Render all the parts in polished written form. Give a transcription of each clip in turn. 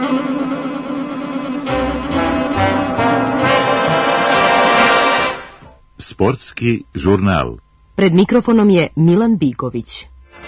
Sportski žurnal. Pred mikrofonom je Milan Bigović.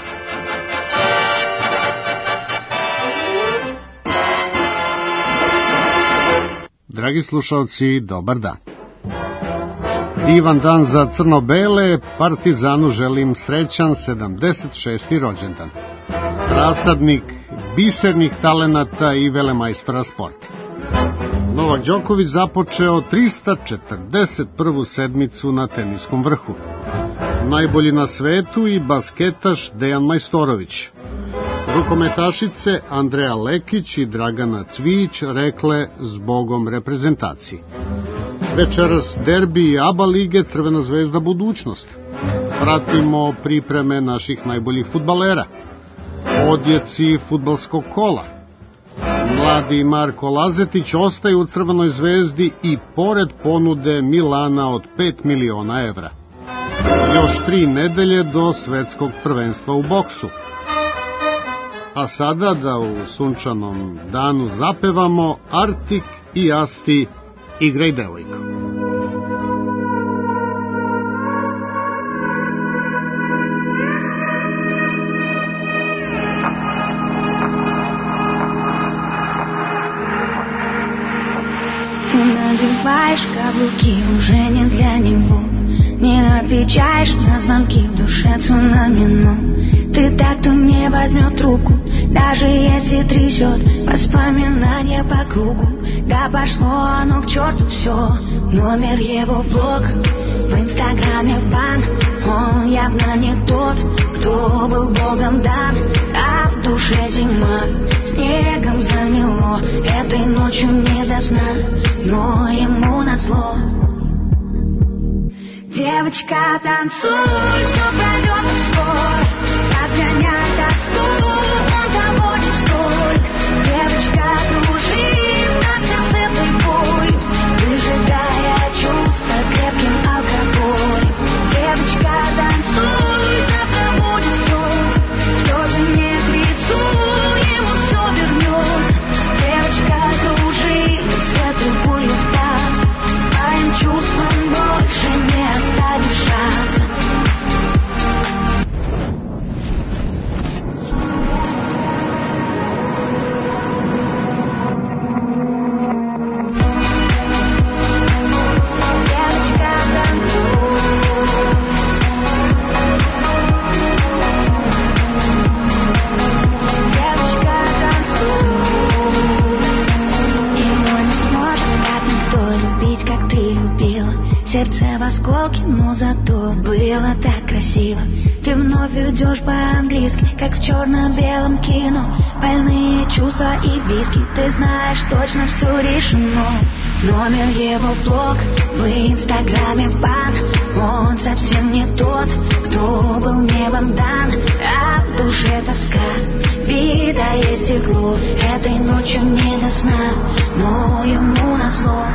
Dragi slušalci, dobar dan. Divan dan za crno-bele, Partizanu želim srećan 76. rođendan. Rasadnik bisernih talenata i velemajstora sporta. Novak Đoković započeo 341. sedmicu na teniskom vrhu. Najbolji na svetu i basketaš Dejan Majstorović. Rukometašice Andreja Lekić i Dragana Cvijić rekle zbogom reprezentaciji. Večeras derbi i ABA lige Crvena zvezda budućnost. Pratimo pripreme naših najboljih fudbalera. Odjeci fudbalskog kola. Mladi Marko Lazetić ostaje u Crvenoj zvezdi i pored ponude Milana od 5 miliona evra. Još 3 nedelje do svetskog prvenstva u boksu. A sada da u sunčanom danu zapevamo Artik i Asti Igraj devojko. Ты надеваешь каблуки уже не для него, не отвечаешь на звонки, в душе цунами, но ты так, кто не возьмет трубку, даже если трясет воспоминания по кругу. Да пошло оно к черту все, номер его в блог, в инстаграме в бан. Он явно не тот, кто был богом дан, а в душе зима, снегом замело. Этой ночью не до сна, но ему назло. Девочка, танцуй, все пройдет скоро, разгоняй тоску, он того не стоит. Девочка, кружи вместе с этой болью, выжигая чувства крепким алкоголем. Девочка, танцуй, завтра будет солнце, слезы не к лицу, ему все вернется. Девочка, кружи с этой болью в танце, своим чувством больше не оставишь шанса. Сердце в осколке, но зато было так красиво. Ты вновь идешь по-английски, как в черно-белом кино. Больные чувства и виски, ты знаешь, точно все решено. Номер его в блог, в инстаграме в бан. Он совсем не тот, кто был небом дан, а в душе тоска, битое стекло. Этой ночью не до сна, но ему назло.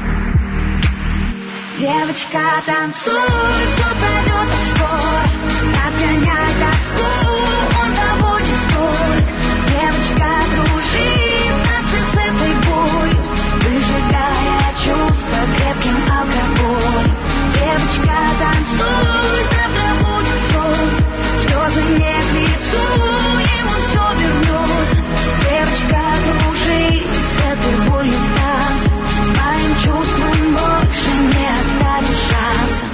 Девочка, танцуй, все пройдет скоро, разгоняй тоску, он того не стоит. Девочка, кружи вместе с этой болью, выжигая чувства крепким алкоголем. Девочка, танцуй, завтра будет солнце, слезы не к лицу, ему все вернется. Девочка, кружи с этой болью в танце, своим чувством больше не оставишь шанса.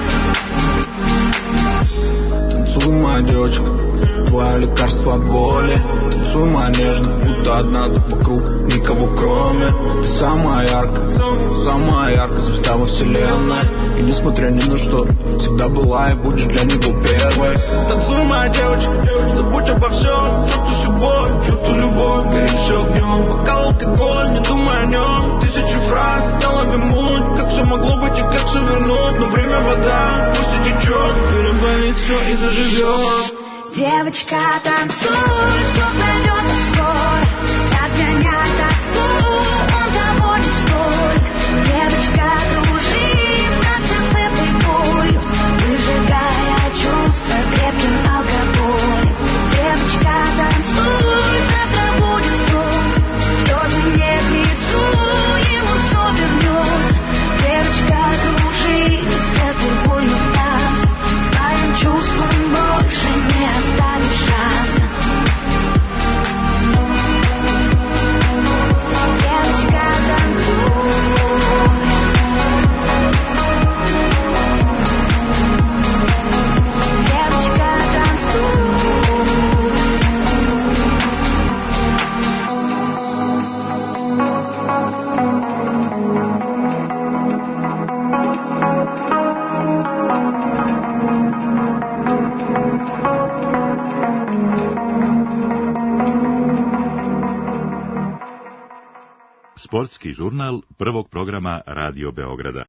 Танцуй, моя девочка, твое лекарство от боли. Танцуй, моя нежная, будто одна тут вокруг, никого кроме. Ты самая яркая звезда во вселенной. И несмотря ни на что, всегда была и будешь для него первой. Танцуй, моя девочка, забудь обо всем, чувствуй любовь, гори все огнем. Бокал алкоголь, не думай о нем, тысячи фраз, хотела вернуть, как все могло быть и как все вернуть. Но время вода, пусть и течет, переболит все и заживет. Девочка, танцуй, все пройдет скоро, разгоняй тоску, он того не стоит. Девочка, кружи вместе с этой болью, выжигая чувства крепким алкоголем. Девочка, танцуй, завтра будет солнце, слезы не Sportski žurnal prvog programa Radio Beograda.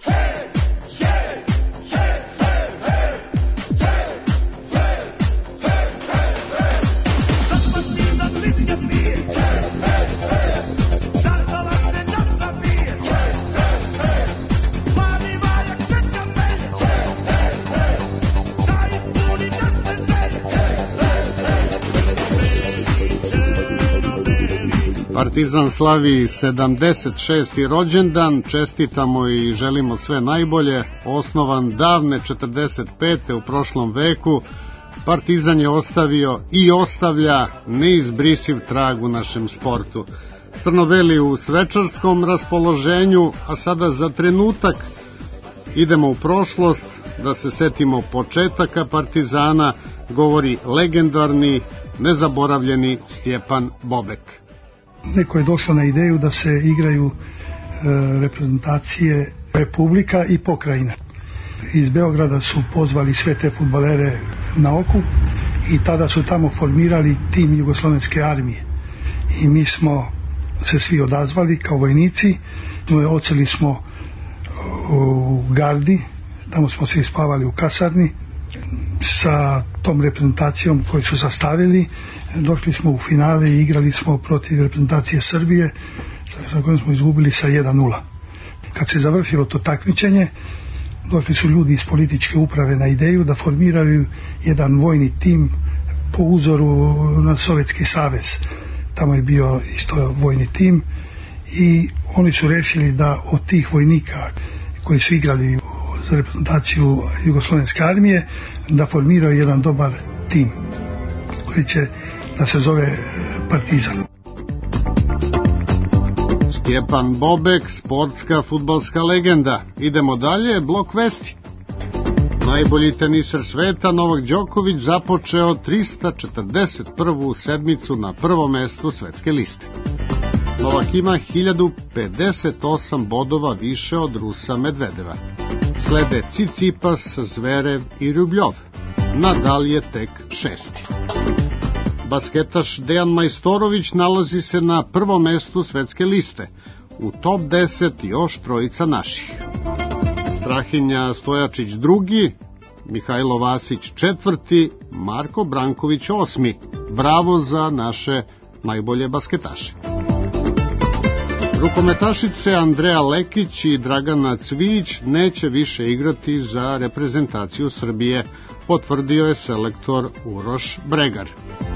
Partizan slavi 76. rođendan, čestitamo i želimo sve najbolje. Osnovan davne 45. u prošlom veku, Partizan je ostavio i ostavlja neizbrisiv trag u našem sportu. Crno-beli u svečarskom raspoloženju, a sada za trenutak idemo u prošlost da se setimo početaka Partizana, govori legendarni, nezaboravljeni Stjepan Bobek. Neko je došao na ideju da se igraju reprezentacije republika i pokrajina. Iz Beograda su pozvali sve te fudbalere na okup i tada su tamo formirali tim Jugoslovenske armije. I mi smo se svi odazvali kao vojnici, odseli smo u gardi, tamo smo svi spavali u kasarni sa tom reprezentacijom koju su sastavili. Došli smo u finale i igrali smo protiv reprezentacije Srbije sa kojom smo izgubili sa 1-0. Kad se završilo to takmičenje, došli su ljudi iz političke uprave na ideju da formiraju jedan vojni tim po uzoru na Sovjetski savez. Tamo je bio isto vojni tim i oni su rešili da od tih vojnika koji su igrali za reprezentaciju Jugoslovenske armije da formiraju jedan dobar tim koji će da se zove Partizan. Stjepan Bobek, sportska fudbalska legenda. Idemo dalje, blok vesti. Najbolji teniser sveta Novak Đoković započeo 341. sedmicu na prvom mestu svetske liste. Novak ima 1058 bodova više od Rusa Medvedeva. Slede Cicipas, Zverev i Rubljov. Nadal je tek šesti. Basketaš Dejan Majstorović nalazi se na prvom mestu svetske liste. U top 10 još trojica naših. Strahinja Stojačić drugi, Mihajlo Vasić četvrti, Marko Branković osmi. Bravo za naše najbolje basketaše. Rukometašice Andreja Lekić i Dragana Cvijić neće više igrati za reprezentaciju Srbije, potvrdio je selektor Uroš Bregar.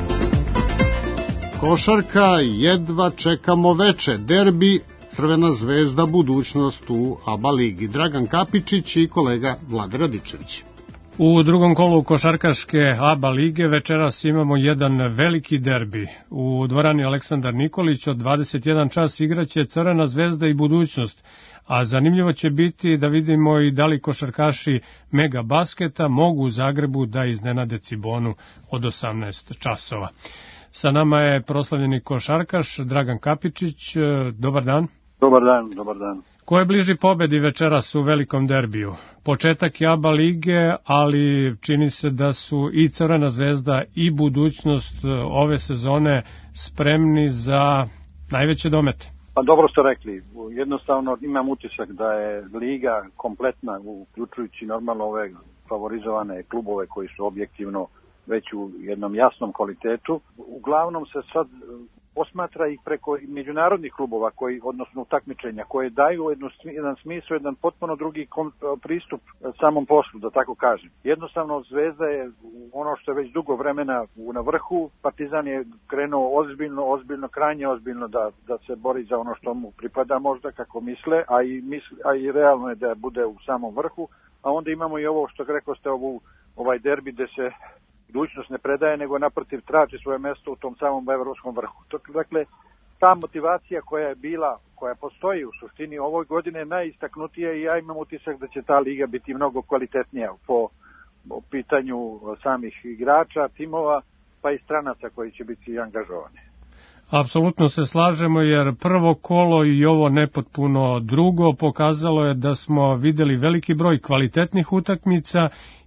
Košarka, jedva čekamo veče, derbi, Crvena zvezda, budućnost u ABA ligi. Dragan Kapičić i kolega Vlad Radičević. U drugom kolu košarkaške ABA lige večeras imamo jedan veliki derbi. U dvorani Aleksandar Nikolić od 21 čas igraće Crvena zvezda i budućnost, a zanimljivo će biti da vidimo i da li košarkaši Mega Basketa mogu u Zagrebu da iznenade Cibonu od 18 časova. Sa nama je proslavljeni košarkaš Dragan Kapičić. Dobar dan. Dobar dan, dobar dan. Ko je bliži pobedi večeras u velikom derbiju? Početak je ABA lige, ali čini se da su i Crvena zvezda i budućnost ove sezone spremni za najveće domete. Pa dobro ste rekli, jednostavno imam utisak da je liga kompletna, uključujući normalno ove favorizovane klubove koji su objektivno već u jednom jasnom kvalitetu. Uglavnom se sad posmatra ih preko međunarodnih klubova, koji, odnosno takmičenja, koje daju jedan smisao, jedan potpuno drugi pristup samom poslu, da tako kažem. Jednostavno Zvezda je ono što je već dugo vremena na vrhu, Partizan je krenuo ozbiljno, krajnje ozbiljno da se bori za ono što mu pripada možda kako misle, a i realno je da bude u samom vrhu, a onda imamo i ovo što rekao ste, ovaj derbi gde se budućnost ne predaje, nego naprotiv traži svoje mesto u tom samom evropskom vrhu. Dakle, ta motivacija koja postoji u suštini ovoj godine je najistaknutija i ja imam utisak da će ta liga biti mnogo kvalitetnija po pitanju samih igrača, timova, pa i stranaca koji će biti angažovani. Apsolutno se slažemo, jer prvo kolo i ovo nepotpuno drugo pokazalo je da smo videli veliki broj kvalitetnih utakmica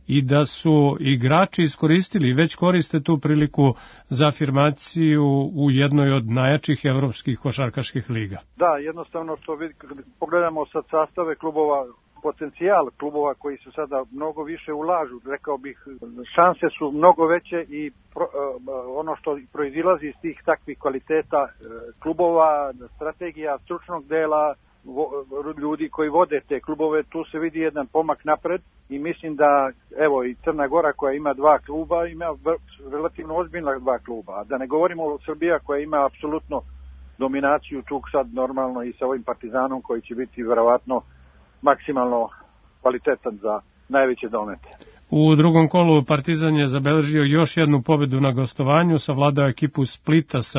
i da su igrači iskoristili i već koriste tu priliku za afirmaciju u jednoj od najjačih evropskih košarkaških liga. Da, jednostavno što pogledamo sad sastave klubova, potencijal klubova koji se sada mnogo više ulažu, rekao bih, šanse su mnogo veće i ono što proizilazi iz tih takvih kvaliteta klubova, strategija stručnog dela, ljudi koji vode te klubove, tu se vidi jedan pomak napred i mislim da, evo, i Crna Gora koja ima 2 kluba, ima relativno ozbiljna 2 kluba, a da ne govorimo o Srbija koja ima apsolutno dominaciju tu sad normalno i sa ovim Partizanom koji će biti verovatno maksimalno kvalitetan za najveće domete. U drugom kolu Partizan je zabeležio još jednu pobedu na gostovanju, savladao ekipu Splita sa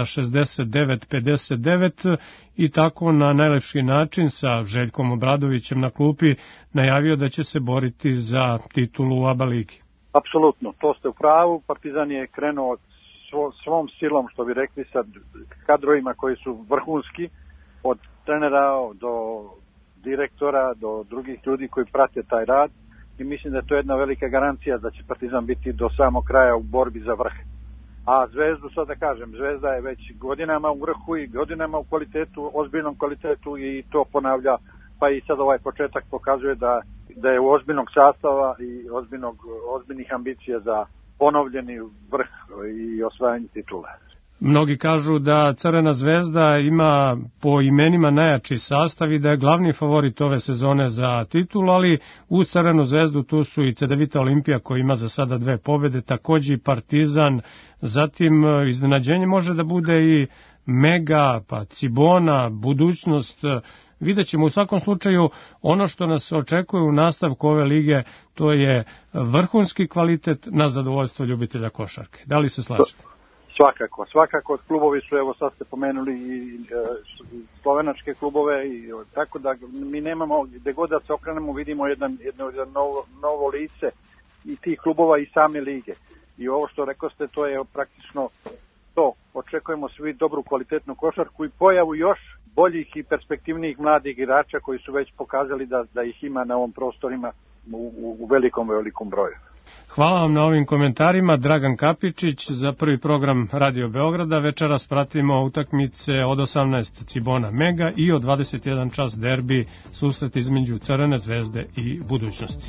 69-59 i tako na najlepši način sa Željkom Obradovićem na klupi najavio da će se boriti za titulu u ABA ligi. Apsolutno, to ste u pravu. Partizan je krenuo svom silom, što bi rekli, sa kadrovima koji su vrhunski, od trenera do direktora do drugih ljudi koji prate taj rad i mislim da je to jedna velika garancija da će Partizan biti do samog kraja u borbi za vrh. A Zvezdu, sad da kažem, Zvezda je već godinama u vrhu i godinama u kvalitetu, ozbiljnom kvalitetu i to ponavlja, pa i sad ovaj početak pokazuje da je u ozbiljnog sastava i ozbiljnih ambicija za ponovljeni vrh i osvajanje titule. Mnogi kažu da Crvena zvezda ima po imenima najjači sastav i da je glavni favorit ove sezone za titulu, ali u Crvenu zvezdu tu su i Cedevita Olimpija koji ima za sada 2 pobede, takođe i Partizan, zatim iznenađenje može da bude i Mega, pa Cibona, budućnost. Vidjet ćemo u svakom slučaju ono što nas očekuje u nastavku ove lige, to je vrhunski kvalitet na zadovoljstvo ljubitelja košarke. Da li se slažete? Svakako klubovi su, evo sad ste pomenuli i slovenačke klubove i tako da mi nemamo, gde god da se okrenemo vidimo jedno novo lice i tih klubova i same lige. I ovo što rekao ste, to je praktično to. Očekujemo svi dobru kvalitetnu košarku i pojavu još boljih i perspektivnijih mladih igrača koji su već pokazali da ih ima na ovom prostorima u velikom broju. Hvala vam na ovim komentarima. Dragan Kapičić za prvi program Radio Beograda. Večeras pratimo utakmice od 18 Cibona Mega i od 21 čas derbi, susret između Crvene zvezde i budućnosti.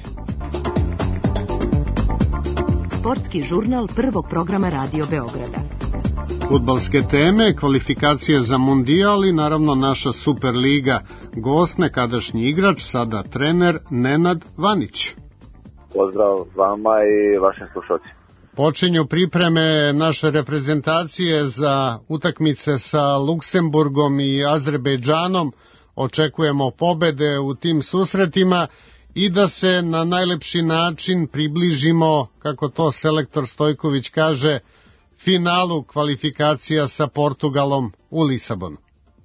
Sportski žurnal prvog programa Radio Beograda. Fudbalske teme, kvalifikacije za mundijal i naravno naša Superliga. Gost nekadašnji igrač, sada trener Nenad Vanić. Pozdrav vama i vašim slušalcima. Počinju pripreme naše reprezentacije za utakmice sa Luksemburgom i Azerbejdžanom. Očekujemo pobede u tim susretima i da se na najlepši način približimo, kako to selektor Stojković kaže, finalu kvalifikacija sa Portugalom u Lisabonu.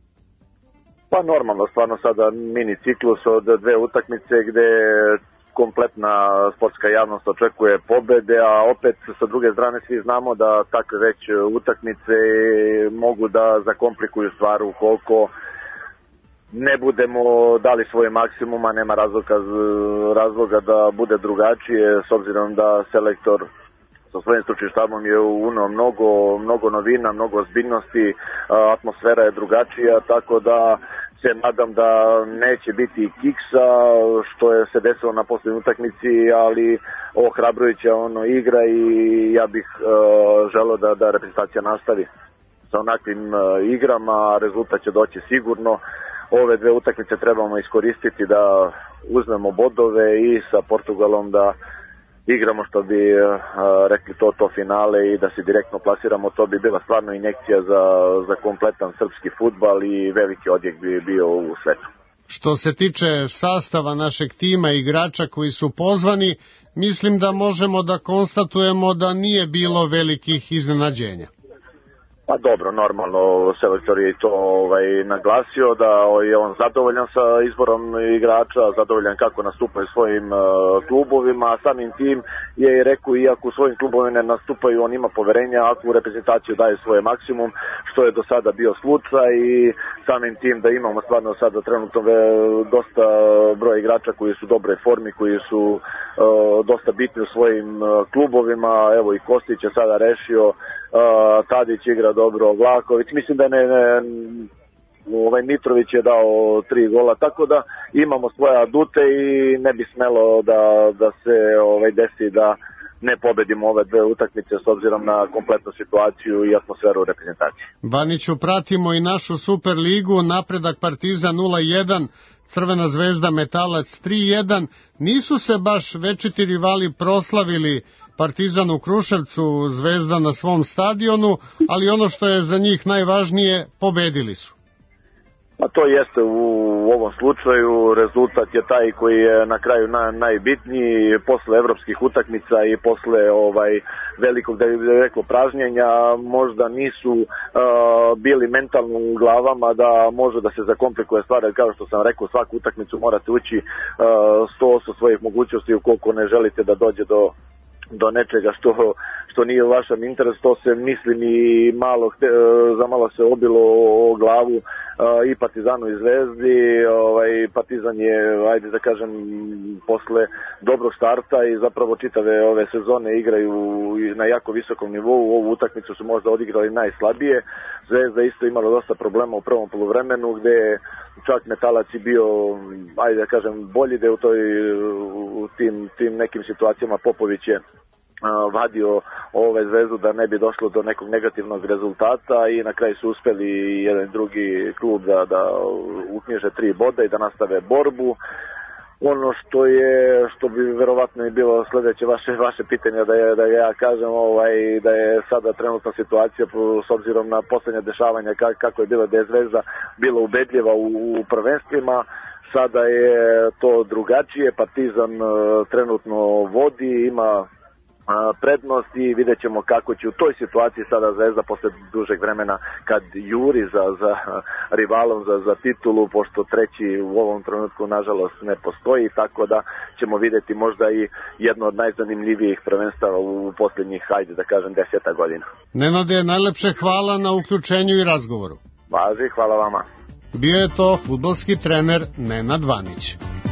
Pa normalno, stvarno sada mini ciklus od 2 utakmice gde kompletna sportska javnost očekuje pobede, a opet sa druge strane svi znamo da takve već utakmice mogu da zakomplikuju stvar ukoliko ne budemo dali svoj maksimum, a nema razloga da bude drugačije, s obzirom da selektor sa svojim stručnim štabom je uneo mnogo novina, mnogo ozbiljnosti, atmosfera je drugačija, tako da se nadam da neće biti kiksa, što je se desilo na posljednjoj utakmici, ali ohrabrujuća igra i ja bih želeo da reprezentacija nastavi sa onakvim igrama, rezultat će doći sigurno. Ove 2 utakmice trebamo iskoristiti da uzmemo bodove i sa Portugalom da igramo, što bi rekli, to finale i da se direktno plasiramo. To bi bila stvarno injekcija za kompletan srpski fudbal i veliki odjek bi bio u svetu. Što se tiče sastava našeg tima igrača koji su pozvani, mislim da možemo da konstatujemo da nije bilo velikih iznenađenja. Pa dobro, normalno, selektor je to naglasio da je on zadovoljan sa izborom igrača, zadovoljan kako nastupaju svojim klubovima, a samim tim je i rekao, iako u svojim klubovima ne nastupaju, on ima poverenja ako u reprezentaciju daje svoje maksimum, što je do sada bio slučaj i samim tim da imamo stvarno sada trenutno dosta broja igrača koji su u dobroj formi, koji su dosta bitni u svojim klubovima. Evo i Kostić je sada rešio, Tadić igra dobro, Vlahović, mislim da Mitrović je dao 3 gola, tako da imamo svoje adute i ne bi smelo da se desi da ne pobedimo ove 2 utakmice s obzirom na kompletnu situaciju i atmosferu u reprezentaciji. Baniću, pratimo i našu Super ligu, napredak Partizan 0-1, Crvena zvezda Metalac 3-1, nisu se baš večiti rivali proslavili Partizan u Kruševcu, Zvezda na svom stadionu, ali ono što je za njih najvažnije, pobedili su. A to jeste u ovom slučaju, rezultat je taj koji je na kraju najbitniji. Posle evropskih utakmica i posle velikog, da bih rekao, pražnjenja, možda nisu bili mentalno u glavama da može da se zakomplikuje stvar, kao što sam rekao, svaku utakmicu morate ući 100% svojih mogućnosti ukoliko ne želite da dođe do nečega što nije u vašem interesu. To se mislim i za malo se obilo o glavu i Partizanu i Zvezdi. Partizan je, ajde da kažem, posle dobrog starta i zapravo čitave ove sezone igraju na jako visokom nivou. Ovu utakmicu su možda odigrali najslabije. Zvezda isto imala dosta problema u prvom poluvremenu, gde čak Metalac je bio, ajde da kažem, bolji, da u tim nekim situacijama Popović je vadio Zvezdu da ne bi došlo do nekog negativnog rezultata i na kraju su uspeli jedan drugi klub da uknjiže 3 boda i da nastave borbu. Ono što bi verovatno i bilo sledeće vaše pitanje da ja kažem, da je sada trenutna situacija s obzirom na poslednje dešavanja kako je bilo, da je Zvezda bila ubedljiva u prvenstvima. Sada je to drugačije, Partizan trenutno vodi, ima prednost i vidjet ćemo kako će u toj situaciji sada Zvezda posle dužeg vremena kad juri za rivalom za titulu, pošto treći u ovom trenutku nažalost ne postoji, tako da ćemo vidjeti možda i jedno od najzanimljivijih prvenstava u posljednjih, ajde da kažem, 10 godina. Nenade, najlepše hvala na uključenju i razgovoru. Važi, hvala vama. Bio je to fudbalski trener Nenad Vanić.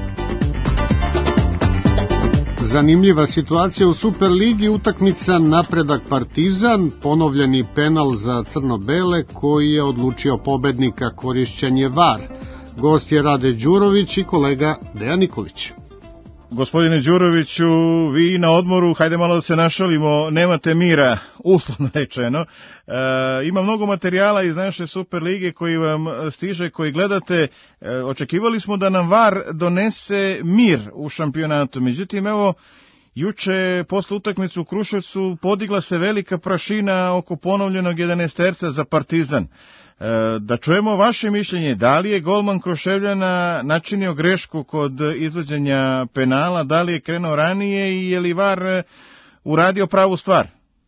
Zanimljiva situacija u Superligi, utakmica napredak Partizan, ponovljeni penal za crno-bele koji je odlučio pobednika, korišćen je VAR. Gost je Rade Đurović i kolega Dejan Nikolić. Gospodine Đuroviću, vi na odmoru, hajde malo da se našalimo, nemate mira, uslovno rečeno. Ima mnogo materijala iz naše Superlige koji vam stiže, koji gledate. Očekivali smo da nam VAR donese mir u šampionatu. Međutim, evo, juče posle utakmice u Kruševcu podigla se velika prašina oko ponovljenog 11-terca za Partizan. Da čujemo vaše mišljenje, da li je golman Kruševljana načinio grešku kod izvođenja penala, da li je krenuo ranije i je li VAR uradio pravu stvar?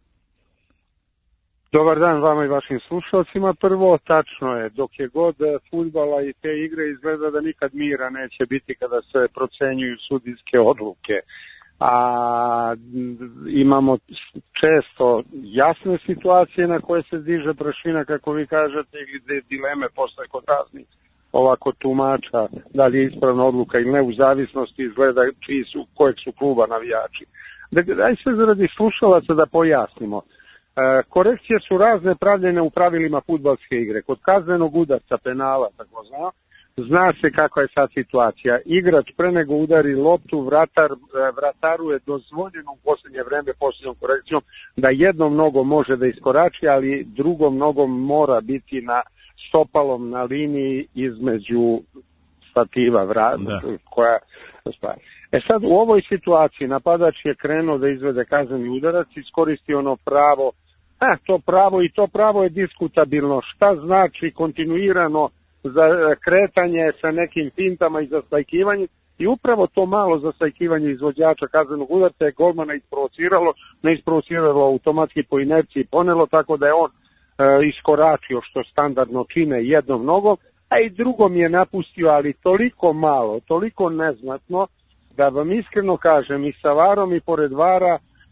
Dobar dan vama i vašim slušalcima. Prvo, tačno je, dok je god fudbala i te igre izgleda da nikad mira neće biti kada se procenjuju sudijske odluke. A imamo često jasne situacije na koje se diže prašina, kako vi kažete, ili dileme posle kod raznih ovako tumača, da li je ispravna odluka ili ne, u zavisnosti izgleda kojeg su kluba navijači. Dakle, daj se zaradi slušalaca da pojasnimo. Korekcije su razne pravljene u pravilima fudbalske igre. Kod kaznenog udarca, penala, tako zna se kakva je sad situacija. Igrač pre nego udari loptu, vrataru je dozvoljeno u posljednje vreme, posljednjom korekcijom, da jednom nogom može da iskorači, ali drugom nogom mora biti na stopalom na liniji između stativa koja spara. Sad u ovoj situaciji napadač je krenuo da izvede kazneni udarac, iskoristi ono pravo, to pravo je diskutabilno. Šta znači kontinuirano za kretanje sa nekim fintama i zastajkivanje, i upravo to malo zastajkivanje izvođača kaznenog udarca je golmana isprovociralo automatski po inerciji ponelo, tako da je on iskoračio, što standardno čine jednom nogom, a i drugom je napustio, ali toliko malo, toliko neznatno, da vam iskreno kažem, i sa varom i pored vara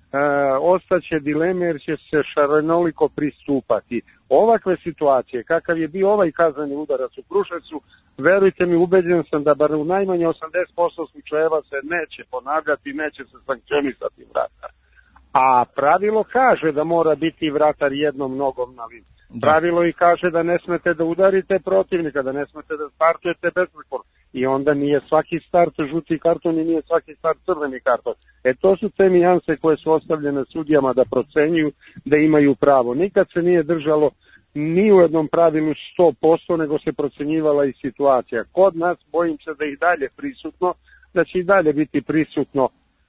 ostaće dileme jer će se šarenoliko pristupati. Ovakve situacije, kakav je bio ovaj kazneni udarac u Kruševcu, verujte mi, ubeđen sam da bar u najmanje 80% slučajeva se neće ponavljati, neće se sankcionisati vratar. A pravilo kaže da mora biti vratar jednom nogom na lim. Pravilo i kaže da ne smete da udarite protivnika, da ne smete da startujete besprekorno. I onda nije svaki start žuti karton i nije svaki start crveni karton. To su te nijanse koje su ostavljene sudijama da procenjuju da imaju pravo. Nikad se nije držalo ni u jednom pravilu 100%, nego se procenjivala i situacija. Kod nas bojim se da i dalje prisutno, da će i dalje biti prisutno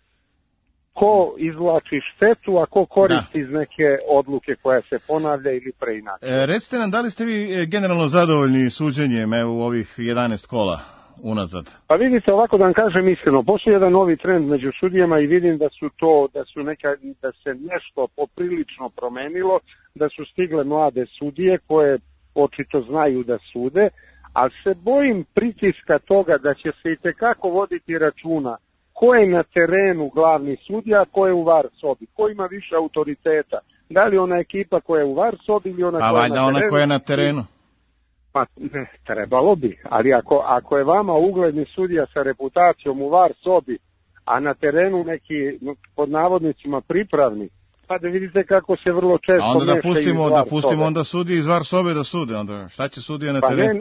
ko izvlači štetu, a ko koristi iz neke odluke koja se ponavlja ili preinače. Recite nam, da li ste vi generalno zadovoljni suđenjem u ovih 11 kola unazad? Pa vidite, ovako da vam kažem iskreno, postoji jedan novi trend među sudijama i vidim da se nešto poprilično promenilo, da su stigle mlade sudije koje očito znaju da sude, ali se bojim pritiska toga da će se itekako voditi računa ko je na terenu glavni sudija, ko je u VAR sobi, ko ima više autoriteta. Da li ona ekipa koja je u VAR sobi ili ona koja je na terenu? A valjda ona koja je na terenu? Pa ne, trebalo bi, ali ako je vama ugledni sudija sa reputacijom u VAR sobi, a na terenu neki, pod navodnicima, pripravni, pa da vidite kako se vrlo često onda meša iz VAR sobe. Da pustimo onda sudije iz VAR sobe da sude, onda šta će sudija na terenu?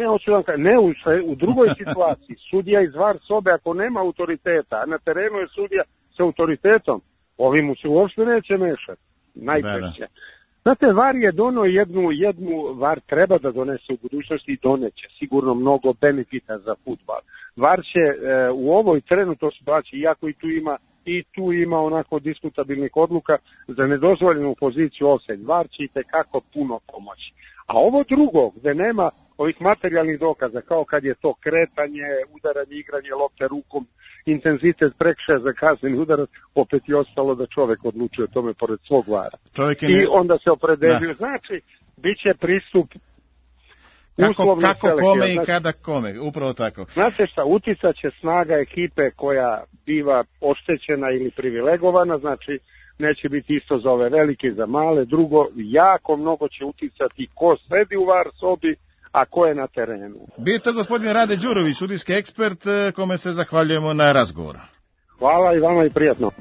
U drugoj situaciji, sudija iz VAR sobe ako nema autoriteta, a na terenu je sudija sa autoritetom, ovi mu se uopšte neće mešati, najčešće. Znate, VAR je donio jednu VAR treba da donese u budućnosti i doneće sigurno mnogo benefita za fudbal. VAR će u ovoj trenutnoj situaciji, iako i tu ima onako diskutabilnih odluka za nedozvoljenu poziciju offside, VAR će itekako puno pomoći. A ovo drugo, gde nema ovih materijalnih dokaza, kao kad je to kretanje, udaranje, igranje lopte rukom, intenzitet prekršaja za kazneni udarac, opet je ostalo da čovek odlučuje o tome pored svog VAR-a. I onda se opredeljuju. Znači, bit će pristup uslovno kako kome i kada kome, upravo tako. Znate šta, uticat će snaga ekipe koja biva oštećena ili privilegovana, znači neće biti isto za ove velike i za male. Drugo, jako mnogo će uticati ko sedi u VAR sobi, a ko je na terenu. Bio je to gospodin Rade Đurović, sudijski ekspert, kome se zahvaljujemo na razgovor. Hvala i vama i prijatno.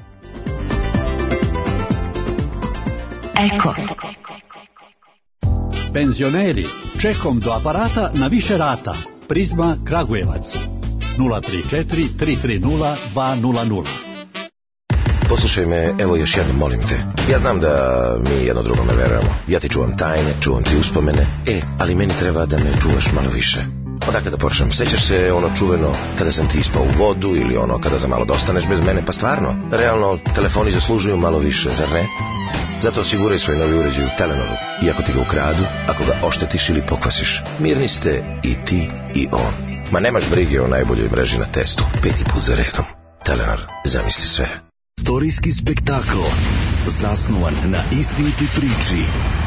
Eko. Penzioneri, čekom do aparata na više rata. Prizma Kragujevac 034 330 200. Poslušaj me, evo još jednom, molim te. Ja znam da mi jedno drugome verujemo. Ja ti čuvam tajne, čuvam ti uspomene. Ali meni treba da me čuvaš malo više. Odakle da počnem? Sećaš se ono čuveno kada sam ti ispao u vodu ili ono kada za malo dostaneš bez mene? Pa stvarno, realno, telefoni zaslužuju malo više, zar ne? Zato osiguraj svoj novi uređaj u Telenoru. I ako ti ga ukradu, ako ga oštetiš ili pokvasiš, mirni ste i ti i on. Ma nemaš brige o najboljoj mreži na testu. 5. put za redom. Telenor, zamisli sve. Istorijski spektakl zasnovan na istinitoj priči.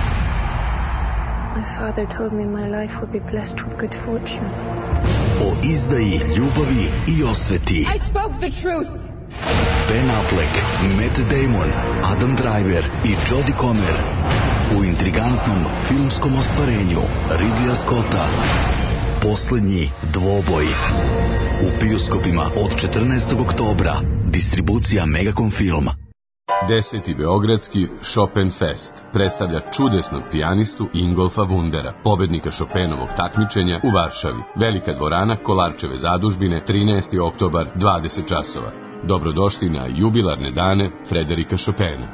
My father told me my life would be blessed with good fortune. O izdaji, ljubavi i osveti. I spoke the truth. Ben Affleck, Matt Damon, Adam Driver i Jodie Comer u intrigantnom filmskom ostvarenju Ridleya Scotta Poslednji dvoboj. U bioskopima od 14. oktobra. Distribucija Megacom Film. 10. Beogradski Chopin Fest predstavlja čudesnog pijanistu Ingolfa Wundera, pobednika Chopinovog takmičenja u Varšavi. Velika dvorana Kolarčeve zadužbine, 13. oktobar, 20 časova. Dobrodošli na jubilarne dane Frederika Chopina.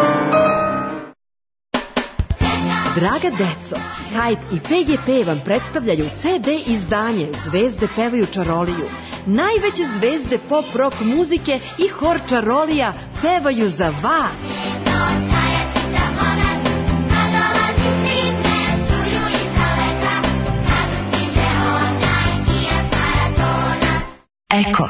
Draga deco, Kajt i PGP vam predstavljaju CD izdanje Zvezde pevaju čaroliju. Najveće zvezde pop rock muzike i hor čarolija pevaju za vas. Eko.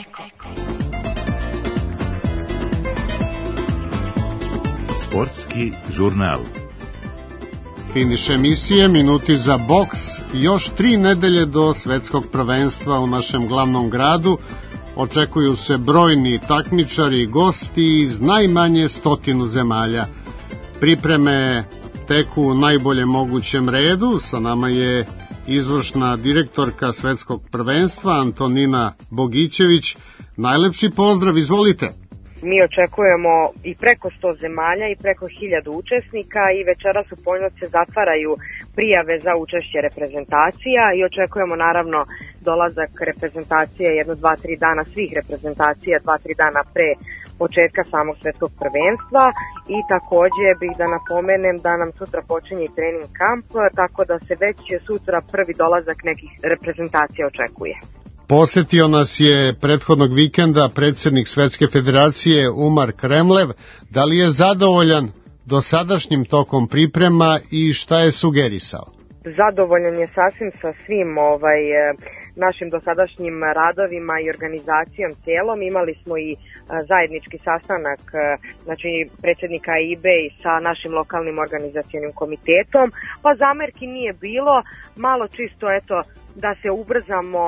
Sportski žurnal. Finiš emisije, minuti za boks, još 3 nedelje do svetskog prvenstva u našem glavnom gradu. Očekuju se brojni takmičari i gosti iz najmanje 100 zemalja. Pripreme teku u najboljem mogućem redu. Sa nama je izvršna direktorka svetskog prvenstva Antonina Bogićević. Najlepši pozdrav, izvolite. Mi očekujemo i preko 100 zemalja i preko 1000 učesnika i večeras u ponoć se zatvaraju prijave za učešće reprezentacija i očekujemo naravno dolazak reprezentacije 1-2-3 dana svih reprezentacija 2-3 dana pre početka samog svetskog prvenstva i takođe bih da napomenem da nam sutra počinje i trening kamp, tako da se već sutra prvi dolazak nekih reprezentacija očekuje. Posetio nas je prethodnog vikenda predsjednik Svetske federacije Umar Kremlev. Da li je zadovoljan dosadašnjim tokom priprema i šta je sugerisao? Zadovoljan je sasvim sa svim našim dosadašnjim radovima i organizacijom cijelom. Imali smo i zajednički sastanak, znači predsjednika AIB i sa našim lokalnim organizacionim komitetom, pa zamerki nije bilo, malo čisto da se ubrzamo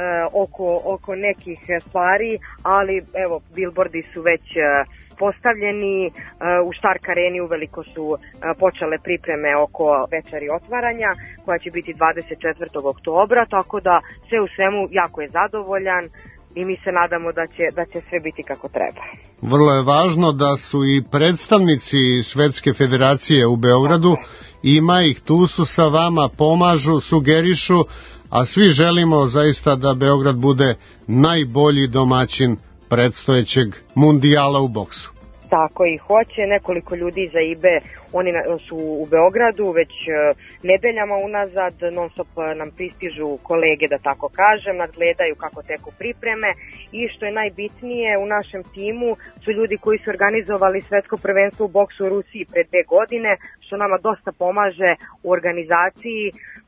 oko nekih stvari, ali evo billboardi su već postavljeni, u Stark areni uveliko su počele pripreme oko večeri otvaranja koja će biti 24. oktobra, tako da sve u svemu jako je zadovoljan i mi se nadamo da će sve biti kako treba. Vrlo je važno da su i predstavnici Svetske federacije u Beogradu, ima ih, tu su sa vama, pomažu, sugerišu, a svi želimo zaista da Beograd bude najbolji domaćin predstojećeg mundijala u boksu. Tako i hoće, nekoliko ljudi za IBE, oni su u Beogradu već nedeljama unazad, non stop nam pristižu kolege, da tako kažem, nadgledaju kako teku pripreme i što je najbitnije u našem timu su ljudi koji su organizovali svetsko prvenstvo u boksu u Rusiji pre 2 godine, što nama dosta pomaže u organizaciji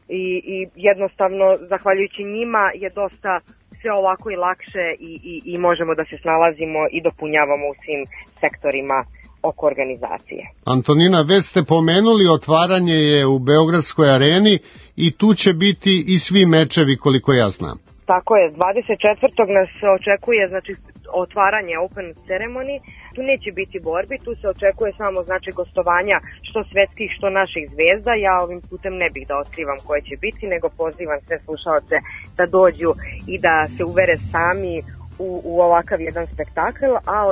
i jednostavno zahvaljujući njima je dosta sve ovako i lakše i možemo da se snalazimo i dopunjavamo u svim sektorima oko organizacije. Antonina, već ste pomenuli, otvaranje je u Beogradskoj areni i tu će biti i svi mečevi koliko ja znam. Tako je, 24. nas očekuje otvaranje Open ceremony, tu neće biti borbi, tu se očekuje samo gostovanja što svetskih, što naših zvezda. Ja ovim putem ne bih da otkrivam koje će biti, nego pozivam sve slušaoce da dođu i da se uvere sami u ovakav jedan spektakl, a od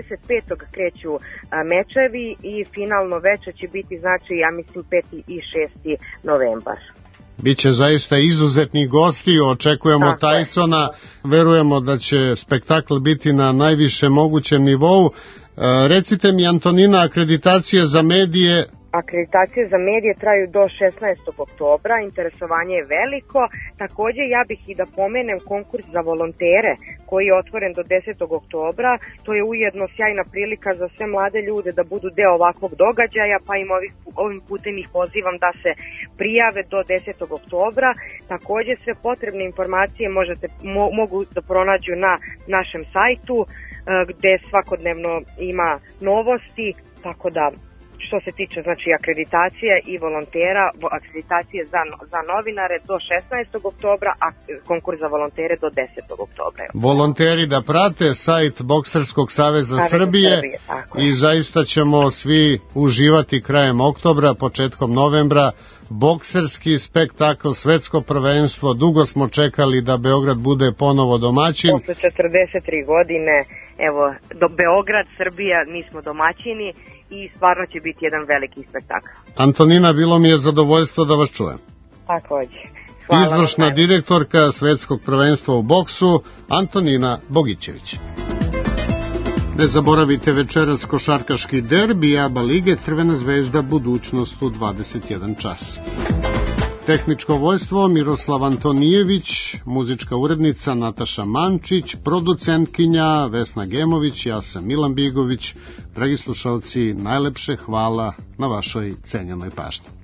25. kreću mečevi i finalno večer će biti ja mislim 5. i 6. novembar. Biće zaista izuzetnih gostiju, očekujemo Tysona, verujemo da će spektakl biti na najvišem mogućem nivou. Recite mi, Antonina, akreditacije za medije? Akreditacije za medije traju do 16. oktobra, interesovanje je veliko. Također ja bih i da pomenem konkurs za volontere koji je otvoren do 10. oktobra. To je ujedno sjajna prilika za sve mlade ljude da budu deo ovakvog događaja, pa im ovim putem ih pozivam da se prijave do 10. oktobra. Također sve potrebne informacije mogu da pronađu na našem sajtu gdje svakodnevno ima novosti, tako da što se tiče akreditacije i volontera, akreditacije za novinare do 16. oktobra, a konkurs za volontere do 10. oktobra. Volonteri da prate sajt Bokserskog saveza Srbije i zaista ćemo svi uživati krajem oktobra, početkom novembra. Bokserski spektakl, svetsko prvenstvo, dugo smo čekali da Beograd bude ponovo domaćin. Posle 43 godine, evo, Beograd, Srbija, mi smo domaćini i stvarno će biti jedan veliki spektakl. Antonina, bilo mi je zadovoljstvo da vas čujem. Takođe. Izvršna direktorka svetskog prvenstva u boksu, Antonina Bogićević. Ne zaboravite večeras košarkaški derbi ABA lige, Crvena zvezda, Budućnost u 21 čas. Tehničko vojstvo Miroslav Antonijević, muzička urednica Nataša Mančić, producentkinja Vesna Gemović, ja sam Milan Bigović. Dragi slušalci, najlepše hvala na vašoj cenjenoj pažnji.